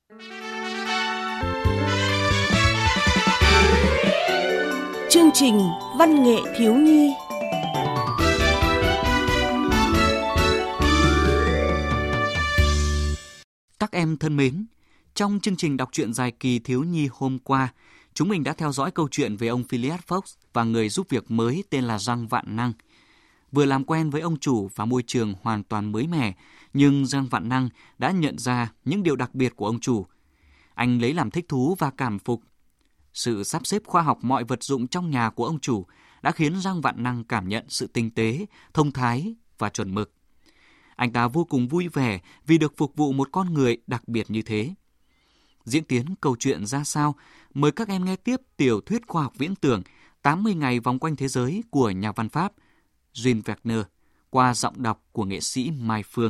Chương trình Văn nghệ thiếu nhi. Các em thân mến, trong chương trình đọc truyện dài kỳ thiếu nhi hôm qua, chúng mình đã theo dõi câu chuyện về ông Phileas Fogg và người giúp việc mới tên là Giang Vạn Năng. Vừa làm quen với ông chủ và môi trường hoàn toàn mới mẻ, nhưng Giang Vạn Năng đã nhận ra những điều đặc biệt của ông chủ. Anh lấy làm thích thú và cảm phục. Sự sắp xếp khoa học mọi vật dụng trong nhà của ông chủ đã khiến Giang Vạn Năng cảm nhận sự tinh tế, thông thái và chuẩn mực. Anh ta vô cùng vui vẻ vì được phục vụ một con người đặc biệt như thế. Diễn tiến câu chuyện ra sao? Mời các em nghe tiếp tiểu thuyết khoa học viễn tưởng 80 ngày vòng quanh thế giới của nhà văn Pháp Jules Verne qua giọng đọc của nghệ sĩ Mai Phương.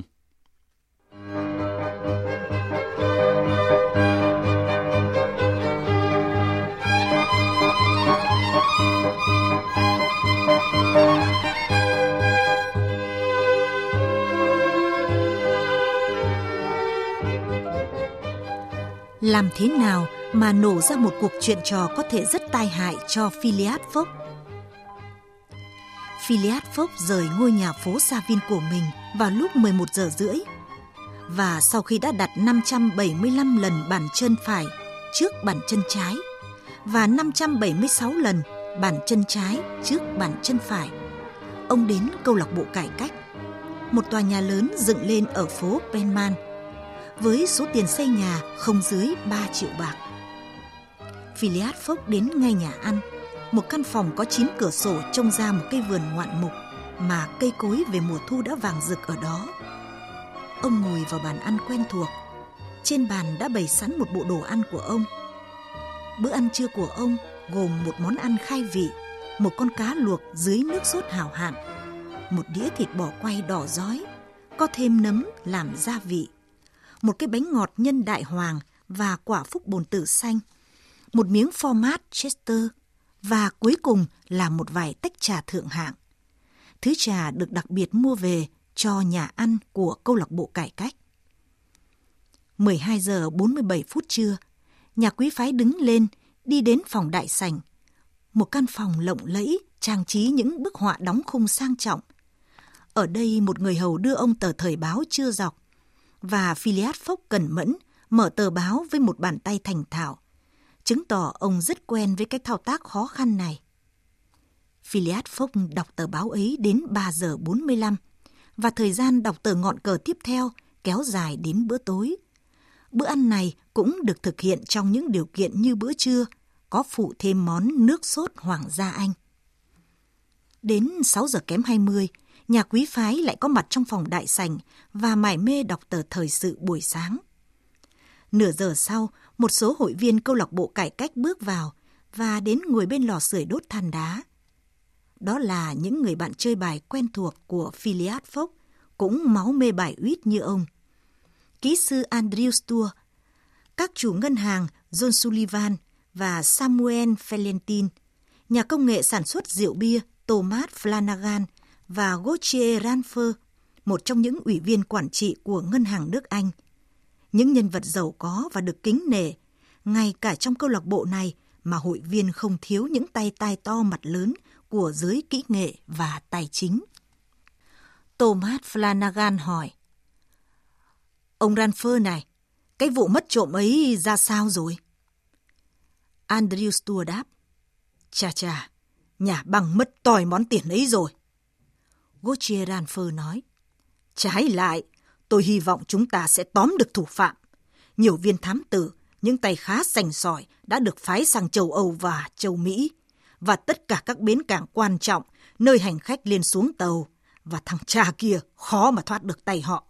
Làm thế nào mà nổ ra một cuộc chuyện trò có thể rất tai hại cho Phileas Fogg? Phileas Fogg rời ngôi nhà phố Savin của mình vào lúc 11 giờ rưỡi. Và sau khi đã đặt 575 lần bàn chân phải trước bàn chân trái và 576 lần bàn chân trái trước bàn chân phải, ông đến câu lạc bộ cải cách, một tòa nhà lớn dựng lên ở phố Penman, với số tiền xây nhà không dưới 3 triệu bạc. Phileas Fogg đến ngay nhà ăn, một căn phòng có 9 cửa sổ trông ra một cây vườn ngoạn mục mà cây cối về mùa thu đã vàng rực ở đó. Ông ngồi vào bàn ăn quen thuộc. Trên bàn đã bày sẵn một bộ đồ ăn của ông. Bữa ăn trưa của ông gồm một món ăn khai vị, một con cá luộc dưới nước sốt hảo hạn, một đĩa thịt bò quay đỏ rói, có thêm nấm làm gia vị, một cái bánh ngọt nhân đại hoàng và quả phúc bồn tử xanh, một miếng phô mát Chester và cuối cùng là một vài tách trà thượng hạng. Thứ trà được đặc biệt mua về cho nhà ăn của câu lạc bộ cải cách. 12 giờ 47 phút trưa, nhà quý phái đứng lên đi đến phòng đại sảnh, một căn phòng lộng lẫy trang trí những bức họa đóng khung sang trọng. Ở đây một người hầu đưa ông tờ thời báo trưa dọc, và Phileas Fogg cẩn mẫn mở tờ báo với một bàn tay thành thạo, chứng tỏ ông rất quen với cái thao tác khó khăn này. Phileas Fogg đọc tờ báo ấy đến 3 giờ 45, và thời gian đọc tờ ngọn cờ tiếp theo kéo dài đến bữa tối. Bữa ăn này cũng được thực hiện trong những điều kiện như bữa trưa, có phụ thêm món nước sốt Hoàng gia Anh. Đến 6 giờ kém 20, nhà quý phái lại có mặt trong phòng đại sảnh và mải mê đọc tờ thời sự buổi sáng. Nửa giờ sau, một số hội viên câu lạc bộ cải cách bước vào và đến ngồi bên lò sưởi đốt than đá. Đó là những người bạn chơi bài quen thuộc của Phileas Fogg, cũng máu mê bài uýt như ông. Kỹ sư Andrew Stuart, các chủ ngân hàng John Sullivan và Samuel Valentin, nhà công nghệ sản xuất rượu bia Thomas Flanagan và Gauthier Ranfer, một trong những ủy viên quản trị của ngân hàng nước Anh. Những nhân vật giàu có và được kính nể, ngay cả trong câu lạc bộ này mà hội viên không thiếu những tay tai to mặt lớn của giới kỹ nghệ và tài chính. Thomas Flanagan hỏi: "Ông Ranfer này, cái vụ mất trộm ấy ra sao rồi?" Andrew Stuart đáp: Chà, nhà băng mất tỏi món tiền ấy rồi." Gauthier Ranfer nói: "Trái lại, tôi hy vọng chúng ta sẽ tóm được thủ phạm. Nhiều viên thám tử, những tay khá sành sỏi đã được phái sang châu Âu và châu Mỹ, và tất cả các bến cảng quan trọng nơi hành khách lên xuống tàu, và thằng cha kia khó mà thoát được tay họ."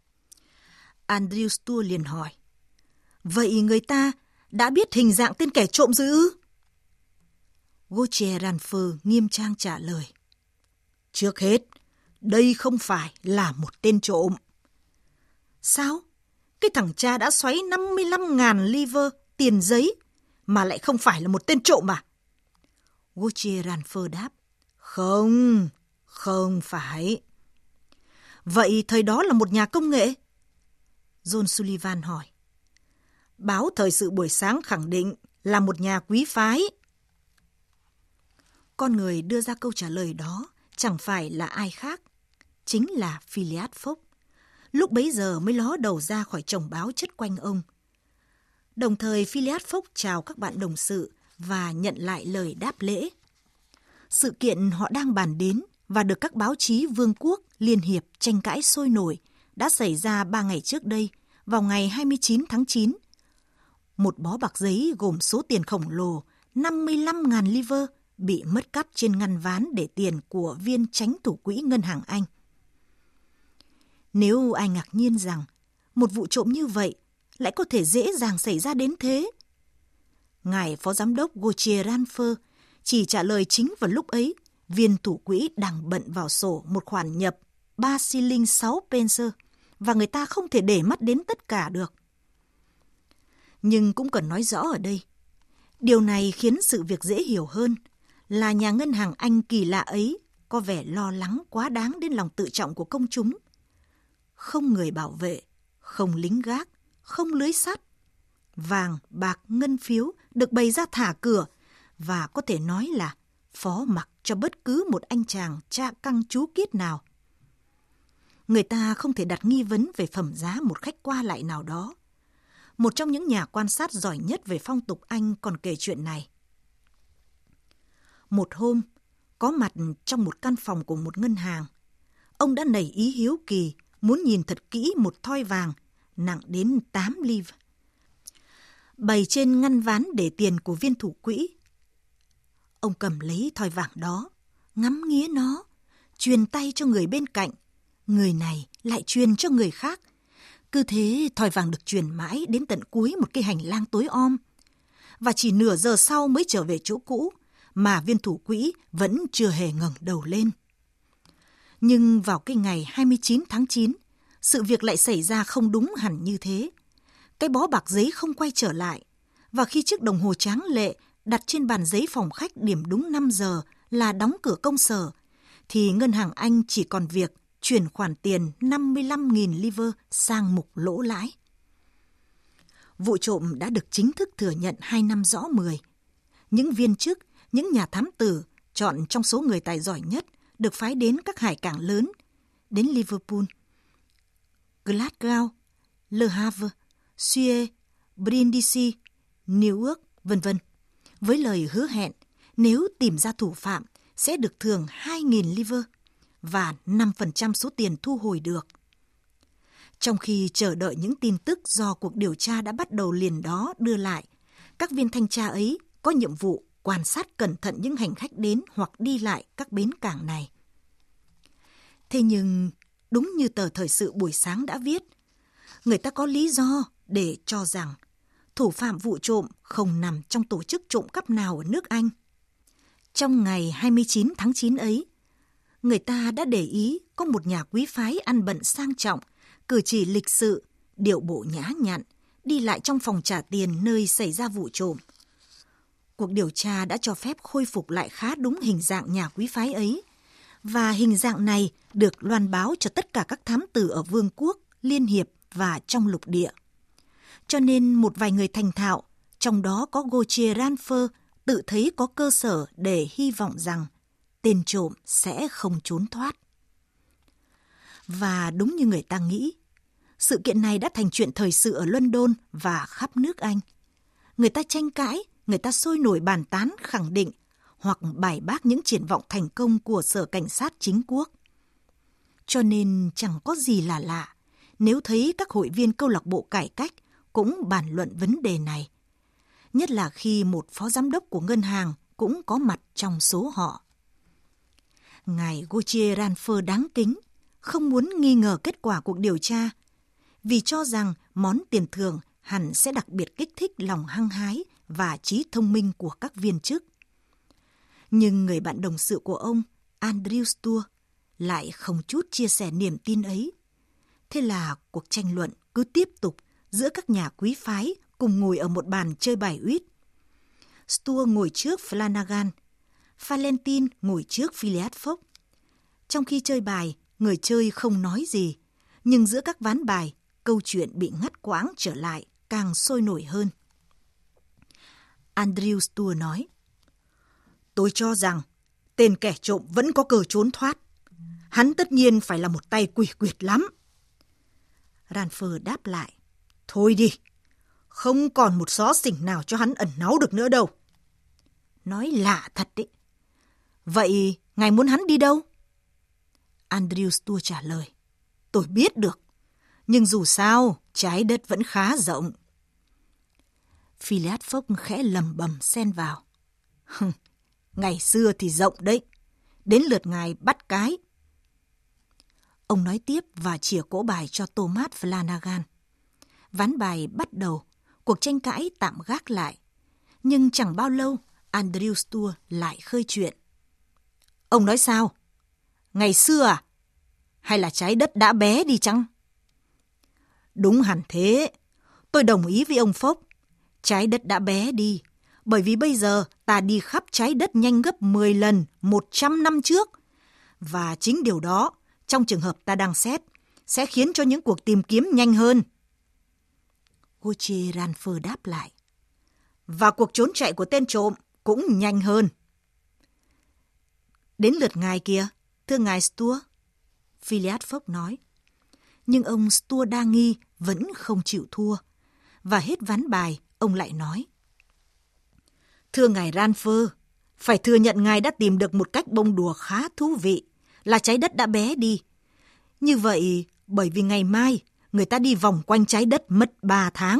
Andrew Stuart liền hỏi: "Vậy người ta đã biết hình dạng tên kẻ trộm rồi ư?" Gauthier Ranfer nghiêm trang trả lời: "Trước hết, đây không phải là một tên trộm." "Sao? Cái thằng cha đã xoáy 55.000 liver tiền giấy mà lại không phải là một tên trộm à?" Gauthier Ranfer đáp: Không phải." "Vậy thời đó là một nhà công nghệ?" John Sullivan hỏi. Báo Thời sự buổi sáng khẳng định là một nhà quý phái. Con người đưa ra câu trả lời đó chẳng phải là ai khác, chính là Phileas Fogg. Lúc bấy giờ mới ló đầu ra khỏi chồng báo chất quanh ông. Đồng thời Phileas Fogg chào các bạn đồng sự và nhận lại lời đáp lễ. Sự kiện họ đang bàn đến và được các báo chí vương quốc liên hiệp tranh cãi sôi nổi đã xảy ra 3 ngày trước đây, vào ngày 29 tháng 9. Một bó bạc giấy gồm số tiền khổng lồ 55.000 liver bị mất cắp trên ngăn ván để tiền của viên chánh thủ quỹ ngân hàng Anh. Nếu ai ngạc nhiên rằng một vụ trộm như vậy lại có thể dễ dàng xảy ra đến thế, ngài phó giám đốc Gauthier Ranfer chỉ trả lời chính vào lúc ấy viên thủ quỹ đang bận vào sổ một khoản nhập 3 shilling 6 pence và người ta không thể để mắt đến tất cả được. Nhưng cũng cần nói rõ ở đây, điều này khiến sự việc dễ hiểu hơn là nhà ngân hàng Anh kỳ lạ ấy có vẻ lo lắng quá đáng đến lòng tự trọng của công chúng. Không người bảo vệ, không lính gác, không lưới sắt. Vàng, bạc, ngân phiếu được bày ra thả cửa và có thể nói là phó mặc cho bất cứ một anh chàng cha căng chú kiết nào. Người ta không thể đặt nghi vấn về phẩm giá một khách qua lại nào đó. Một trong những nhà quan sát giỏi nhất về phong tục Anh còn kể chuyện này. Một hôm, có mặt trong một căn phòng của một ngân hàng, ông đã nảy ý hiếu kỳ muốn nhìn thật kỹ một thoi vàng nặng đến 8 livre bày trên ngăn ván để tiền của viên thủ quỹ. Ông cầm lấy thoi vàng đó, ngắm nghía nó, truyền tay cho người bên cạnh, người này lại truyền cho người khác. Cứ thế thoi vàng được truyền mãi đến tận cuối một cái hành lang tối om. Và chỉ nửa giờ sau mới trở về chỗ cũ, mà viên thủ quỹ vẫn chưa hề ngẩng đầu lên. Nhưng vào cái ngày 29 tháng 9, sự việc lại xảy ra không đúng hẳn như thế. Cái bó bạc giấy không quay trở lại, và khi chiếc đồng hồ tráng lệ đặt trên bàn giấy phòng khách điểm đúng 5 giờ là đóng cửa công sở, thì ngân hàng Anh chỉ còn việc chuyển khoản tiền 55.000 liver sang mục lỗ lãi. Vụ trộm đã được chính thức thừa nhận 2 năm rõ 10. Những viên chức, những nhà thám tử chọn trong số người tài giỏi nhất được phái đến các hải cảng lớn, đến Liverpool, Glasgow, Le Havre, Suez, Brindisi, Newark, v.v. với lời hứa hẹn nếu tìm ra thủ phạm sẽ được thưởng 2.000 liver và 5% số tiền thu hồi được. Trong khi chờ đợi những tin tức do cuộc điều tra đã bắt đầu liền đó đưa lại, các viên thanh tra ấy có nhiệm vụ quan sát cẩn thận những hành khách đến hoặc đi lại các bến cảng này. Thế nhưng, đúng như tờ Thời sự buổi sáng đã viết, người ta có lý do để cho rằng thủ phạm vụ trộm không nằm trong tổ chức trộm cắp nào ở nước Anh. Trong ngày 29 tháng 9 ấy, người ta đã để ý có một nhà quý phái ăn bận sang trọng, cử chỉ lịch sự, điệu bộ nhã nhặn, đi lại trong phòng trả tiền nơi xảy ra vụ trộm. Cuộc điều tra đã cho phép khôi phục lại khá đúng hình dạng nhà quý phái ấy, và hình dạng này được loan báo cho tất cả các thám tử ở Vương quốc, Liên hiệp và trong lục địa. Cho nên một vài người thành thạo, trong đó có Gauthier Ranfer, tự thấy có cơ sở để hy vọng rằng tên trộm sẽ không trốn thoát. Và đúng như người ta nghĩ, sự kiện này đã thành chuyện thời sự ở London và khắp nước Anh. Người ta tranh cãi, người ta sôi nổi bàn tán khẳng định hoặc bài bác những triển vọng thành công của Sở Cảnh sát chính quốc. Cho nên chẳng có gì là lạ nếu thấy các hội viên câu lạc bộ cải cách cũng bàn luận vấn đề này. Nhất là khi một phó giám đốc của ngân hàng cũng có mặt trong số họ. Ngài Gauthier Ranfer đáng kính, không muốn nghi ngờ kết quả cuộc điều tra, vì cho rằng món tiền thưởng hẳn sẽ đặc biệt kích thích lòng hăng hái và trí thông minh của các viên chức. Nhưng người bạn đồng sự của ông, Andrew Stuart, lại không chút chia sẻ niềm tin ấy. Thế là cuộc tranh luận cứ tiếp tục giữa các nhà quý phái cùng ngồi ở một bàn chơi bài uýt. Stuart ngồi trước Flanagan, Valentine ngồi trước Phileas Fogg. Trong khi chơi bài, người chơi không nói gì, nhưng giữa các ván bài, câu chuyện bị ngắt quãng trở lại càng sôi nổi hơn. Andrew Stuart nói, tôi cho rằng tên kẻ trộm vẫn có cơ trốn thoát. Hắn tất nhiên phải là một tay quỷ quyệt lắm. Ranfer đáp lại, thôi đi, không còn một xó xỉnh nào cho hắn ẩn náu được nữa đâu. Nói lạ thật đấy. Vậy ngài muốn hắn đi đâu? Andrew Stuart trả lời, tôi biết được, nhưng dù sao trái đất vẫn khá rộng. Phileas Fogg khẽ lầm bầm xen vào. Ngày xưa thì rộng đấy, đến lượt ngài bắt cái. Ông nói tiếp và chìa cỗ bài cho Thomas Flanagan. Ván bài bắt đầu, cuộc tranh cãi tạm gác lại. Nhưng chẳng bao lâu, Andrew Stuart lại khơi chuyện. Ông nói sao? Ngày xưa à? Hay là trái đất đã bé đi chăng? Đúng hẳn thế. Tôi đồng ý với ông Fogg. Trái đất đã bé đi, bởi vì bây giờ ta đi khắp trái đất nhanh gấp 10 lần 100 năm trước. Và chính điều đó, trong trường hợp ta đang xét, sẽ khiến cho những cuộc tìm kiếm nhanh hơn. Gauthier Ranfer đáp lại. Và cuộc trốn chạy của tên trộm cũng nhanh hơn. Đến lượt ngài kìa, thưa ngài Stuart, Phileas Fogg nói. Nhưng ông Stuart đa nghi vẫn không chịu thua. Và hết ván bài, ông lại nói. Thưa ngài Ranfer, phải thừa nhận ngài đã tìm được một cách bông đùa khá thú vị, là trái đất đã bé đi. Như vậy, bởi vì ngày mai, người ta đi vòng quanh trái đất mất 3 tháng.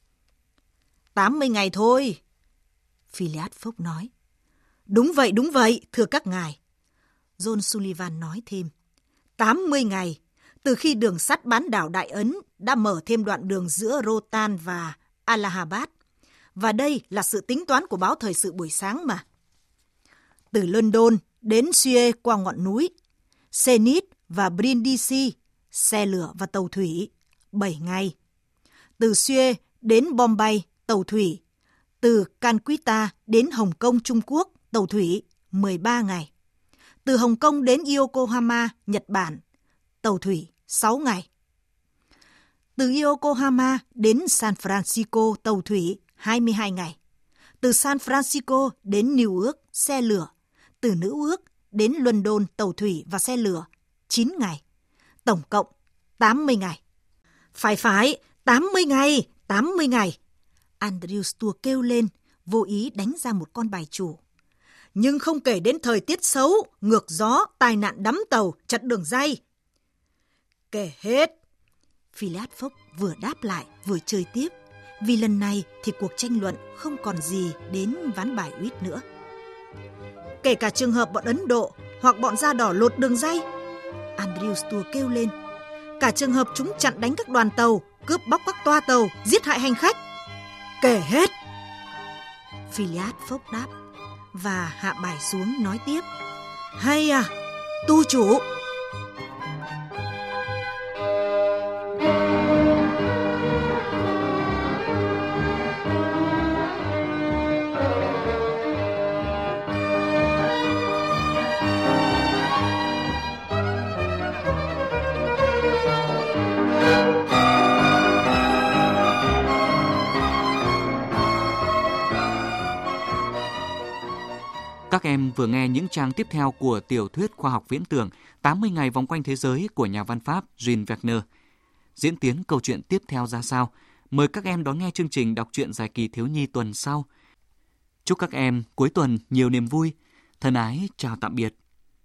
80 ngày thôi, Phileas Fogg nói. Đúng vậy, thưa các ngài. John Sullivan nói thêm. 80 ngày, từ khi đường sắt bán đảo Đại Ấn đã mở thêm đoạn đường giữa Rotan và Allahabad. Và đây là sự tính toán của báo Thời sự buổi sáng mà. Từ London đến Suez qua ngọn núi, Zenith và Brindisi, xe lửa và tàu thủy, 7 ngày. Từ Suez đến Bombay, tàu thủy. Từ Calcutta đến Hồng Kông, Trung Quốc, tàu thủy, 13 ngày. Từ Hồng Kông đến Yokohama, Nhật Bản, tàu thủy, 6 ngày. Từ Yokohama đến San Francisco, tàu thủy, 22 ngày. Từ San Francisco đến New York, xe lửa. Từ New York đến London, tàu thủy và xe lửa, 9 ngày. Tổng cộng 80 ngày. Phải, 80 ngày. Andrew Stuart kêu lên, vô ý đánh ra một con bài chủ. Nhưng không kể đến thời tiết xấu, ngược gió, tai nạn đắm tàu, chặn đường ray. Kể hết. Phileas Fogg vừa đáp lại vừa chơi tiếp, vì lần này thì cuộc tranh luận không còn gì đến ván bài uýt nữa. Kể cả trường hợp bọn Ấn Độ hoặc bọn da đỏ lột đường ray, Andrew Stuart kêu lên. Cả trường hợp chúng chặn đánh các đoàn tàu, cướp bóc các toa tàu, giết hại hành khách. Kể hết. Phileas Fogg đáp và hạ bài xuống nói tiếp. Hay à, tu chủ. Các em vừa nghe những trang tiếp theo của tiểu thuyết khoa học viễn tưởng 80 ngày vòng quanh thế giới của nhà văn Pháp Jules Verne. Diễn tiến câu chuyện tiếp theo ra sao? Mời các em đón nghe chương trình đọc truyện dài kỳ thiếu nhi tuần sau. Chúc các em cuối tuần nhiều niềm vui. Thân ái chào tạm biệt.